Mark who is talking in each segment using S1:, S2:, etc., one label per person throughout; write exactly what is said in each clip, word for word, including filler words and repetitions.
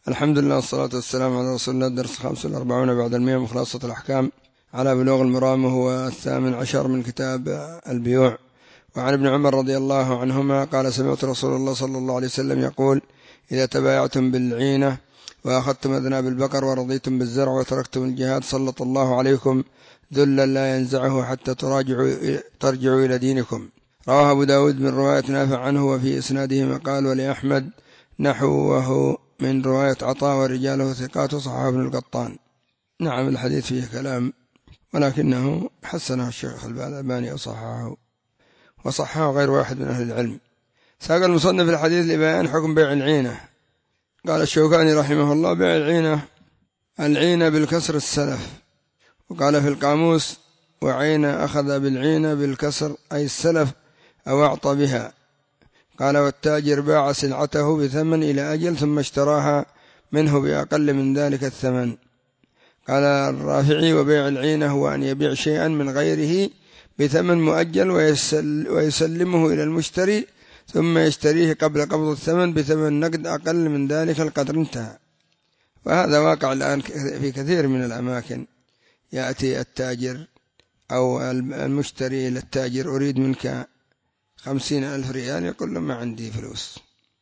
S1: الحمد لله والصلاة والسلام على رسول الله. درس خمس والأربعون بعد المئة من خلاصة الأحكام على بلوغ المرام، وهو الثامن عشر من كتاب البيوع. وعن ابن عمر رضي الله عنهما قال: سمعت رسول الله صلى الله عليه وسلم يقول: إذا تبايعتم بالعينة وأخذتم أذناب البقر ورضيتم بالزرع وتركتم الجهاد سلط الله عليكم ذلا لا ينزعه حتى تراجعوا ترجعوا إلى دينكم. رواه أبو داود من رواية نافع عنه، وفي إسناده مقال، ولأحمد نحوه من رواية عطاء ورجاله ثقات، وصححه ابن القطان. نعم، الحديث فيه كلام، ولكنه حسنه الشيخ الألباني وصححه وصححه غير واحد من أهل العلم. ساق المصنف الحديث لبيان حكم بيع العينة. قال الشوكاني رحمه الله: بيع العينة، العينة بالكسر السلف. وقال في القاموس: وعين أخذ بالعينة بالكسر أي السلف أو أعطى بها. قال: والتاجر باع سلعته بثمن إلى أجل ثم اشتراها منه بأقل من ذلك الثمن. قال الرافعي: وبيع العينة هو أن يبيع شيئا من غيره بثمن مؤجل ويسلمه إلى المشتري ثم يشتريه قبل قبض الثمن بثمن نقد أقل من ذلك القدر. انتهى. وهذا واقع الآن في كثير من الأماكن. يأتي التاجر أو المشتري للتاجر: أريد منك خمسين ألف ريال. يقول له: ما عندي فلوس.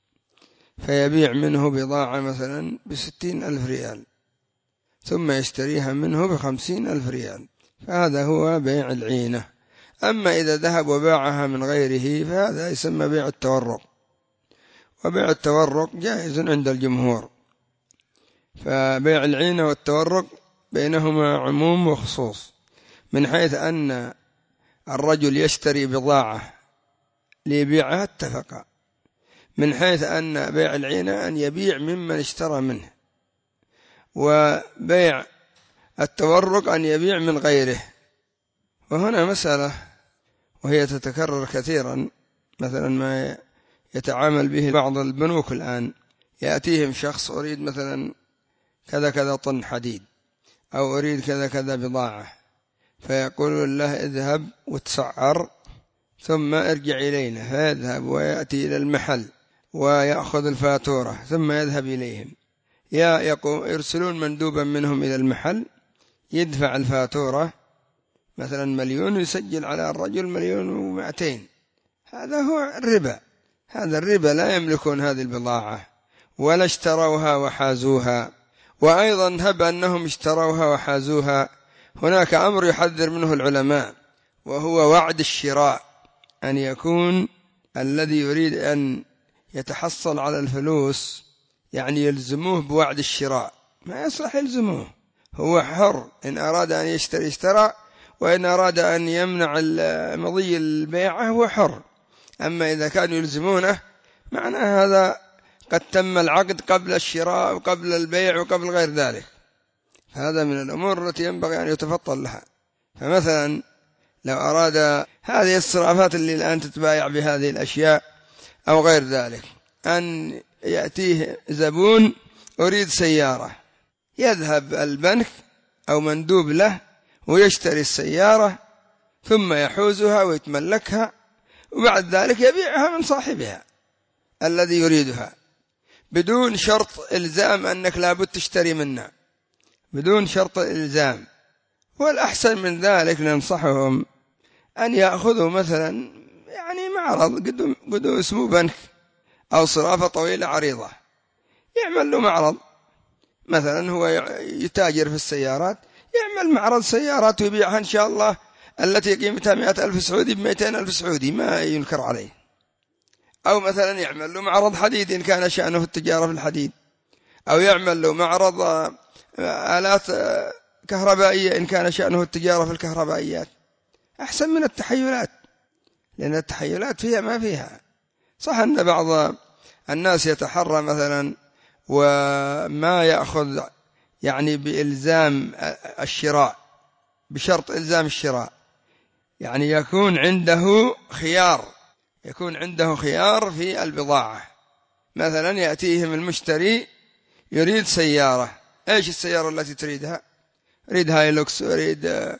S1: فيبيع منه بضاعة مثلا بستين ألف ريال ثم يشتريها منه بخمسين ألف ريال. فهذا هو بيع العينة. أما إذا ذهب وباعها من غيره فهذا يسمى بيع التورق، وبيع التورق جائز عند الجمهور. فبيع العينة والتورق بينهما عموم وخصوص، من حيث أن الرجل يشتري بضاعة ليبيعها اتفق، من حيث أن بيع العينة أن يبيع ممن اشترى منه، وبيع التورق أن يبيع من غيره. وهنا مسألة وهي تتكرر كثيرا، مثلا ما يتعامل به بعض البنوك الآن: يأتيهم شخص: أريد مثلا كذا كذا طن حديد، أو أريد كذا كذا بضاعة، فيقول له: اذهب وتسعر ثم ارجع إلينا. فيذهب ويأتي إلى المحل ويأخذ الفاتورة ثم يذهب إليهم. يا يقوم يرسلون مندوبا منهم إلى المحل يدفع الفاتورة مثلا مليون، ويسجل على الرجل مليون ومائتين. هذا هو الربا. هذا الربا. لا يملكون هذه البضاعة ولا اشتروها وحازوها. وأيضا هب أنهم اشتروها وحازوها، هناك أمر يحذر منه العلماء، وهو وعد الشراء. أن يكون الذي يريد أن يتحصل على الفلوس يعني يلزموه بوعد الشراء. ما يصلح يلزموه، هو حر. إن أراد أن يشتري اشترى، وإن أراد أن يمنع مضي البيعة هو حر. أما إذا كانوا يلزمونه، معنى هذا قد تم العقد قبل الشراء وقبل البيع وقبل غير ذلك. هذا من الأمور التي ينبغي أن يتفطن لها. فمثلا لو أراد هذه الصرافات اللي الآن تتبايع بهذه الأشياء أو غير ذلك، أن يأتيه زبون: أريد سيارة، يذهب البنك أو مندوب له ويشتري السيارة ثم يحوزها ويتملكها، وبعد ذلك يبيعها من صاحبها الذي يريدها بدون شرط إلزام أنك لابد تشتري منه، بدون شرط إلزام. والأحسن من ذلك ننصحهم أن يأخذوا مثلا يعني معرض قدو اسمه بنك أو صرافة طويلة عريضة، يعمل له معرض. مثلا هو يتاجر في السيارات، يعمل معرض سيارات ويبيعها إن شاء الله التي قيمتها مئة ألف سعودي بمئتين ألف سعودي، ما ينكر عليه. أو مثلا يعمل له معرض حديد إن كان شأنه في التجارة في الحديد، أو يعمل له معرض آلات كهربائية إن كان شأنه التجارة في الكهربائيات. أحسن من التحيلات، لأن التحيلات فيها ما فيها. صح أن بعض الناس يتحرى مثلا وما يأخذ يعني بإلزام الشراء، بشرط إلزام الشراء، يعني يكون عنده خيار، يكون عنده خيار في البضاعة. مثلا يأتيهم المشتري يريد سيارة. إيش السيارة التي تريدها؟ أريد هايلوكس، أريد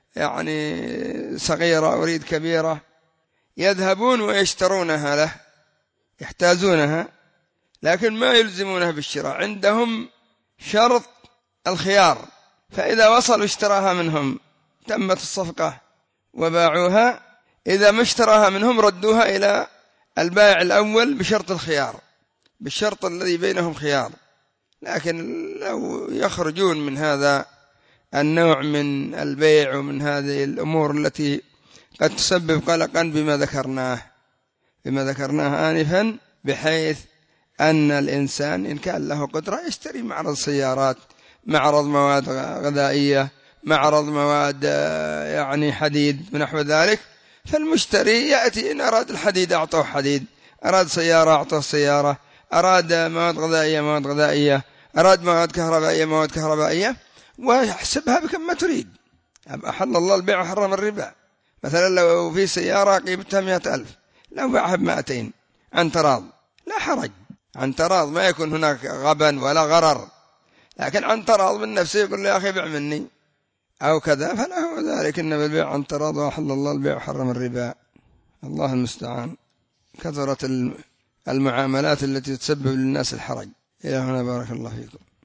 S1: يعني صغيرة، أريد كبيرة. يذهبون ويشترونها له، يحتاجونها، لكن ما يلزمونه بالشراء، عندهم شرط الخيار، فإذا وصلوا اشتراها منهم تمت الصفقة وباعوها، إذا ما اشتراها منهم ردوها إلى البائع الأول بشرط الخيار، بالشرط الذي بينهم خيار. لكن لو يخرجون من هذا النوع من البيع ومن هذه الأمور التي قد تسبب قلقا بما ذكرناه بما ذكرناه آنفا، بحيث أن الإنسان إن كان له قدرة يشتري معرض سيارات، معرض مواد غذائية، معرض مواد يعني حديد ونحو ذلك، فالمشتري يأتي إن أراد الحديد أعطوه حديد، أراد سيارة أعطوه سيارة، أراد مواد غذائية مواد غذائية، أراد مواد كهربائية مواد كهربائية، ويحسبها بكم ما تريد. أحل الله البيع وحرم الربا. مثلا لو في سيارة قيمتها مئة ألف، لو باعها بمائتين عن تراض لا حرج، عن تراض، ما يكون هناك غبن ولا غرر، لكن عن تراض من نفسه يقول لي يا أخي بيع مني أو كذا، فلا هو ذلك، إنما البيع عن تراض وأحل الله البيع وحرم الربا. الله المستعان. كثرت المعاملات التي تسبب للناس الحرج. إلى هنا بارك الله فيكم.